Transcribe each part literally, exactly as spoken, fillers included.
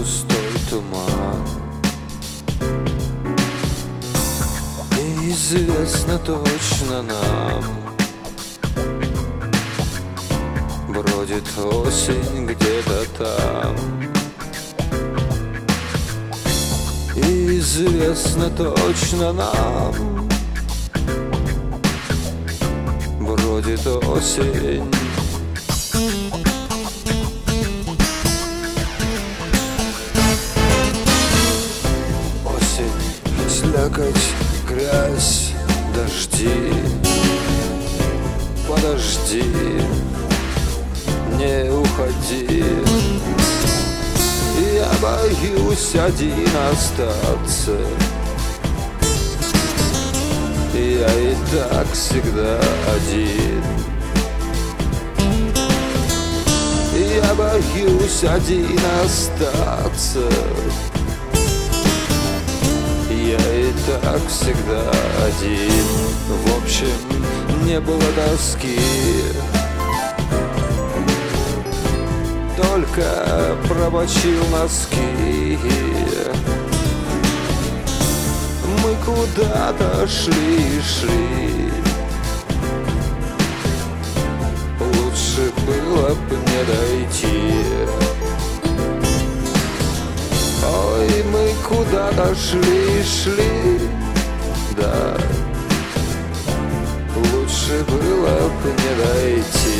густой туман. Неизвестно точно нам, бродит осень где-то там. И известно точно нам, бродит осень. Осень, слякоть, грязь, дожди. Подожди, не уходи. Я боюсь один остаться. Я и так всегда один. Я боюсь один остаться. Я и так всегда один. В общем, не было тоски, только промочил носки. Мы куда-то шли, шли. Лучше было бы не дойти. Ой, мы куда-то шли, шли. Да, лучше было бы не дойти.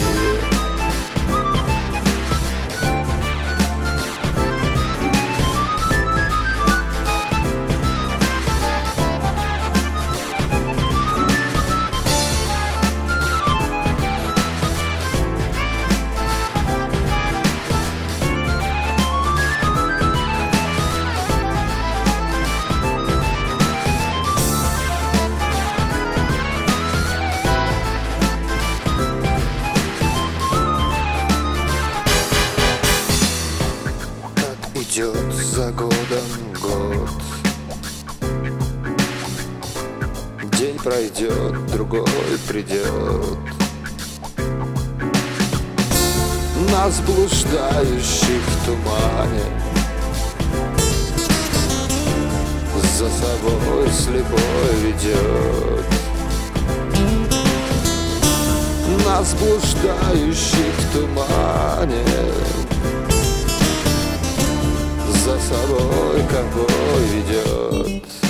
Идет за годом год, день пройдет, другой придет. Нас, блуждающих в тумане, за собой слепой ведет. Нас, блуждающих в тумане, за собой ковбой ведет.